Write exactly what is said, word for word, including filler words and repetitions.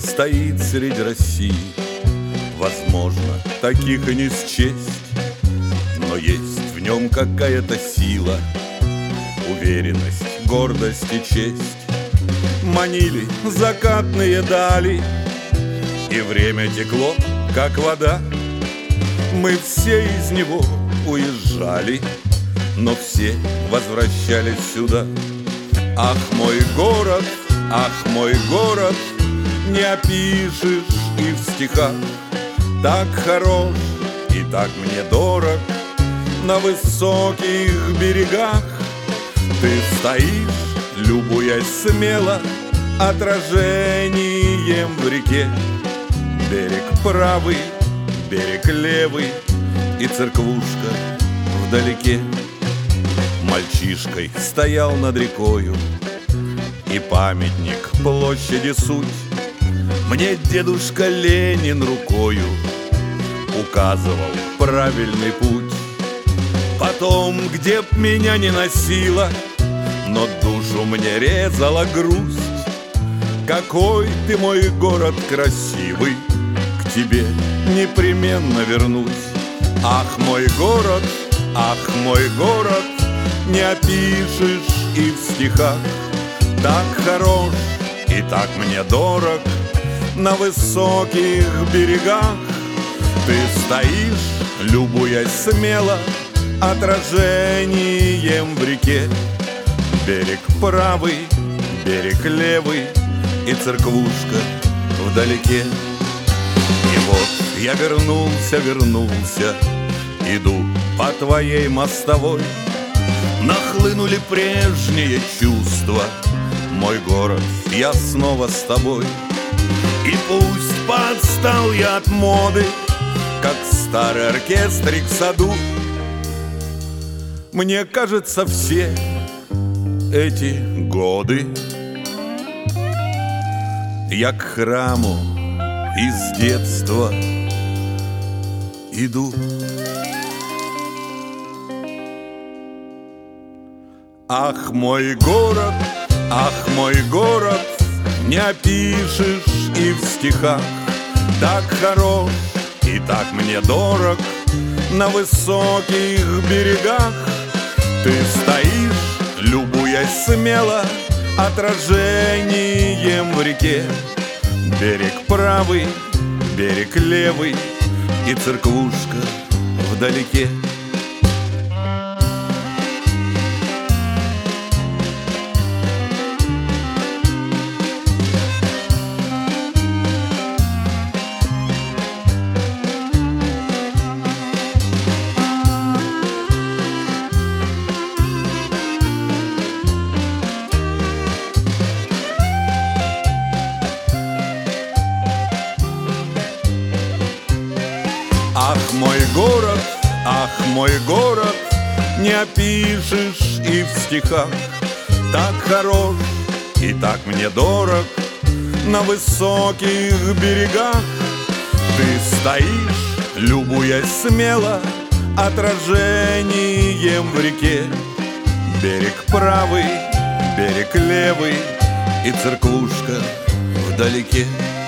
стоит среди России. Возможно, таких и не счесть, но есть в нем какая-то сила, уверенность, гордость и честь. Манили закатные дали, и время текло, как вода. Мы все из него уезжали, но все возвращались сюда. Ах, мой город, ах, мой город, не опишешь и в стихах. Так хорош и так мне дорог на высоких берегах. Ты стоишь, любуясь смело отражением в реке. Берег правый, берег левый и церквушка вдалеке. Мальчишкой стоял над рекою, и памятник площади суть мне дедушка Ленин рукою указывал правильный путь. Потом, где б меня не носило, но душу мне резала грусть. Какой ты, мой город красивый, к тебе непременно вернусь. Ах, мой город, ах, мой город, не опишешь и в стихах. Так хорош и так мне дорог на высоких берегах. Ты стоишь, любуясь смело отражением в реке. Берег правый, берег левый и церквушка вдалеке. И вот я вернулся, вернулся, иду по твоей мостовой. Нахлынули прежние чувства, мой город, я снова с тобой. И пусть подстал я от моды, как старый оркестрик в саду. Мне кажется, все эти годы я к храму из детства иду. Ах, мой город, ах, мой город, не опишешь и в стихах. Так хорош и так мне дорог на высоких берегах. Ты стоишь, любуясь смело отражением в реке. Берег правый, берег левый и церквушка вдалеке. Ах, мой город, ах, мой город, не опишешь и в стихах. Так хорош и так мне дорог на высоких берегах. Ты стоишь, любуясь смело отражением в реке. Берег правый, берег левый и церквушка вдалеке.